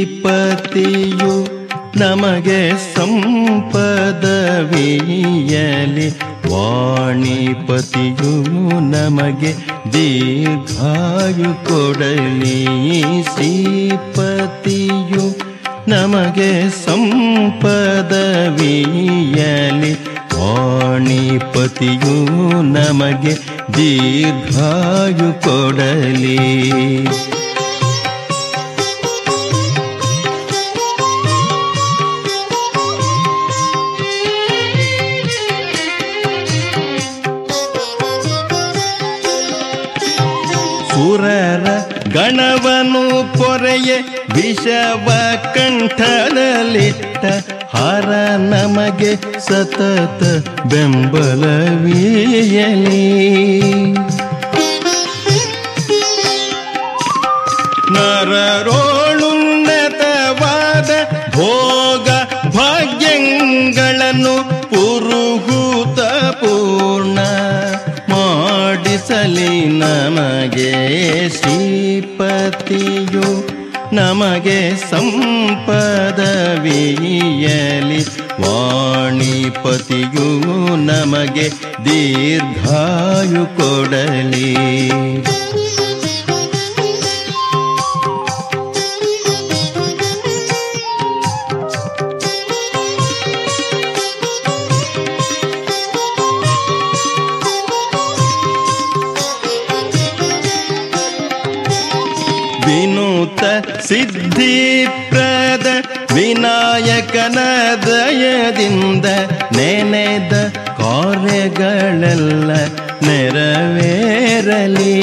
ಶ್ರೀಪತಿಯು ನಮಗೆ ಸಂಪದವಿಯಲಿ, ವಾಣಿಪತಿಯು ನಮಗೆ ದೀರ್ಘಾಯು ಕೊಡಲಿ. ಶ್ರೀಪತಿಯು ನಮಗೆ ಸಂಪದವಿಯಲಿ, ವಾಣಿಪತಿಯು ನಮಗೆ ದೀರ್ಘಾಯು ಕೊಡಲಿ. ಸುರರ ಗಣವನು ಪೊರೆಯೆ ವಿಷವ ಕಂಠದಲ್ಲಿಟ್ಟ ಹರ ನಮಗೆ ಸತತ ಬೆಂಬಲವೀಯಲಿ. ನರರೋಳುನ್ನತವಾದ ಭೋಗ ಭಾಗ್ಯಗಳನ್ನು ಪುರುಹೂತ ಪೂರ್ಣ ಮಾಡಿಸಲಿ ನಮಗೆ. ಶ್ರೀಪತಿಯು ನಮಗೆ ಸಂಪದವಿಯಲಿ, ವಾಣಿಪತಿಯು ನಮಗೆ ದೀರ್ಘಾಯು ಕೊಡಲಿ. ವಿನೂತ ಸಿದ್ಧಿಪ್ರದ ವಿನಾಯಕನ ದಯದಿಂದ ನೆನೆದ ಕಾರ್ಯಗಳೆಲ್ಲ ನೆರವೇರಲಿ.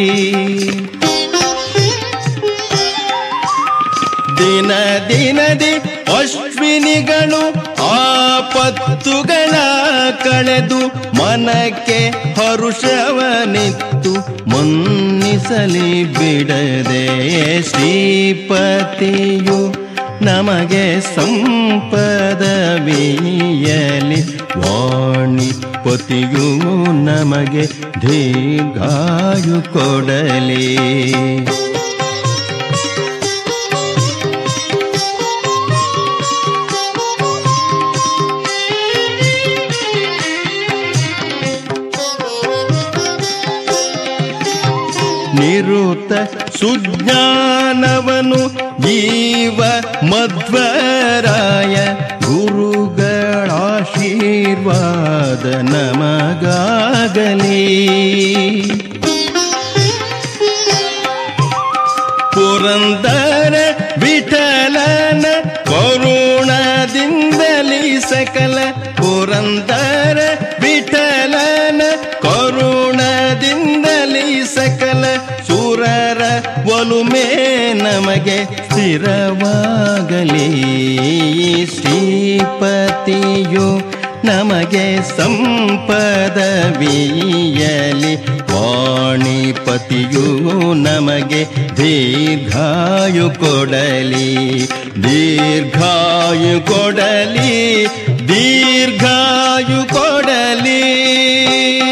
ದಿನ ದಿನದಿ ಅಶ್ವಿನಿಗಳು ಆಪತ್ತುಗಳ ಕಳೆದು ಮನಕ್ಕೆ ಹರುಷವನಿತ್ತು ಮನ್ನಿಸಲಿ ಬಿಡದೆ. ಶ್ರೀಪತಿಯು ನಮಗೆ ಸಂಪದವಿಯಲಿ, ವಾಣಿಪತಿಯು ನಮಗೆ ದೀರ್ಘಾಯು ಕೊಡಲಿ. ನಿರುತ ಸುಜ್ಞಾನವನು ಜೀವ ಮಧ್ವರಾಯ ಗುರುಗಳ ಆಶೀರ್ವಾದ ನಮಗಾಗಲಿ. ಪುರಂದರ ವಿಠಲನ ಕರುಣದಿಂದಲಿ ಸಕಲ, ಪುರಂದರ ವಿಠಲನ ಕರುಣದಿಂದಲಿ ಸಕಲ ಸುರರ ಒಲುಮೆ ನಮಗೆ ಸ್ಥಿರವಾಗಲಿ. ಶ್ರೀಪತಿಯು ನಮಗೆ ಸಂಪದವಿಯಲಿ, ವಾಣಿಪತಿಯು ನಮಗೆ ದೀರ್ಘಾಯು ಕೊಡಲಿ. ದೀರ್ಘಾಯು ಕೊಡಲಿ, ದೀರ್ಘಾಯು ಕೊಡಲಿ.